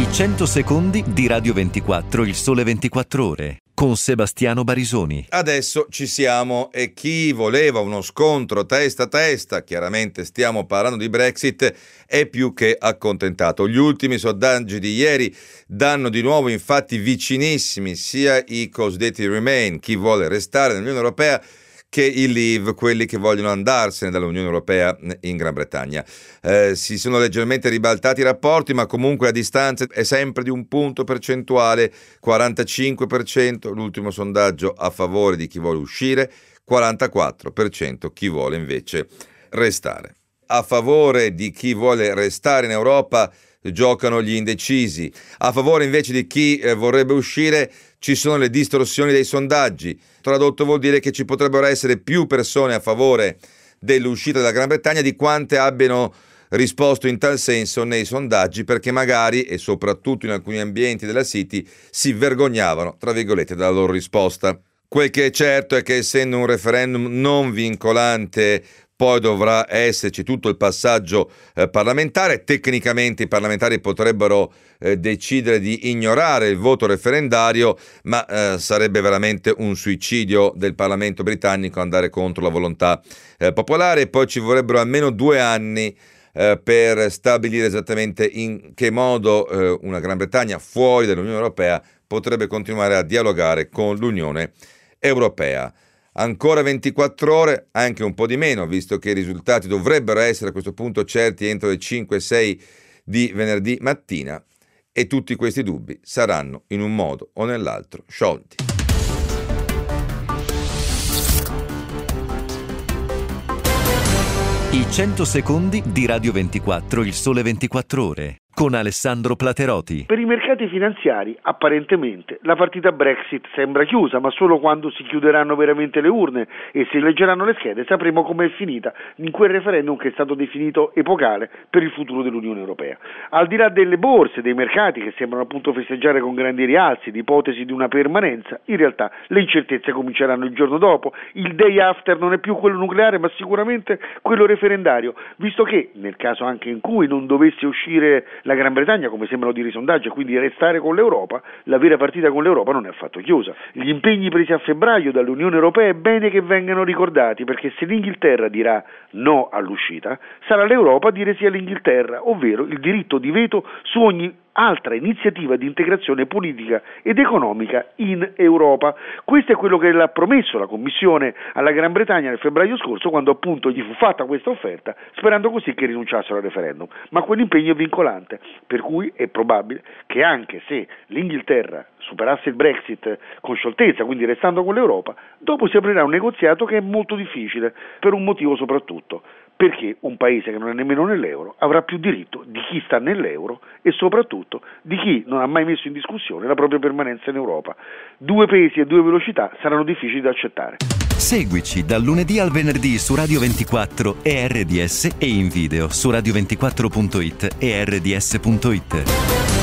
I 100 secondi di Radio 24, il sole 24 ore, con Sebastiano Barisoni. Adesso ci siamo e chi voleva uno scontro testa a testa, chiaramente stiamo parlando di Brexit, è più che accontentato. Gli ultimi sondaggi di ieri danno di nuovo infatti vicinissimi sia i cosiddetti Remain, chi vuole restare nell'Unione Europea, che i Leave, quelli che vogliono andarsene dall'Unione Europea in Gran Bretagna. Si sono leggermente ribaltati i rapporti, ma comunque la distanza è sempre di un punto percentuale, 45% l'ultimo sondaggio a favore di chi vuole uscire, 44% chi vuole invece restare. A favore di chi vuole restare in Europa giocano gli indecisi, a favore invece di chi vorrebbe uscire ci sono le distorsioni dei sondaggi. Tradotto vuol dire che ci potrebbero essere più persone a favore dell'uscita della Gran Bretagna di quante abbiano risposto in tal senso nei sondaggi, perché magari, e soprattutto in alcuni ambienti della City, si vergognavano, tra virgolette, della loro risposta. Quel che è certo è che essendo un referendum non vincolante, poi dovrà esserci tutto il passaggio parlamentare. Tecnicamente i parlamentari potrebbero decidere di ignorare il voto referendario, ma sarebbe veramente un suicidio del Parlamento britannico andare contro la volontà popolare. Poi ci vorrebbero almeno 2 anni per stabilire esattamente in che modo una Gran Bretagna fuori dall'Unione Europea potrebbe continuare a dialogare con l'Unione Europea. Ancora 24 ore, anche un po' di meno, visto che i risultati dovrebbero essere a questo punto certi entro le 5-6 di venerdì mattina, e tutti questi dubbi saranno in un modo o nell'altro sciolti. I 100 secondi di Radio 24, il sole 24 ore, con Alessandro Plateroti. Per i mercati finanziari, apparentemente, la partita Brexit sembra chiusa, ma solo quando si chiuderanno veramente le urne e si leggeranno le schede sapremo come è finita in quel referendum che è stato definito epocale per il futuro dell'Unione Europea. Al di là delle borse, dei mercati che sembrano appunto festeggiare con grandi rialzi l'ipotesi di una permanenza, in realtà le incertezze cominceranno il giorno dopo. Il day after non è più quello nucleare, ma sicuramente quello referendario, visto che, nel caso anche in cui non dovesse uscire la Gran Bretagna, come sembrano dire i sondaggi, e quindi restare con l'Europa, la vera partita con l'Europa non è affatto chiusa. Gli impegni presi a febbraio dall'Unione Europea è bene che vengano ricordati, perché se l'Inghilterra dirà no all'uscita, sarà l'Europa a dire sì all'Inghilterra, ovvero il diritto di veto su ogni altra iniziativa di integrazione politica ed economica in Europa. Questo è quello che l'ha promesso la Commissione alla Gran Bretagna nel febbraio scorso, quando appunto gli fu fatta questa offerta, sperando così che rinunciassero al referendum. Ma quell'impegno è vincolante, per cui è probabile che anche se l'Inghilterra superasse il Brexit con scioltezza, quindi restando con l'Europa, dopo si aprirà un negoziato che è molto difficile, per un motivo soprattutto, perché un paese che non è nemmeno nell'euro avrà più diritto di chi sta nell'euro e soprattutto di chi non ha mai messo in discussione la propria permanenza in Europa. 2 pesi e 2 velocità saranno difficili da accettare. Seguici dal lunedì al venerdì su Radio 24 e RDS e in video su radio24.it e rds.it.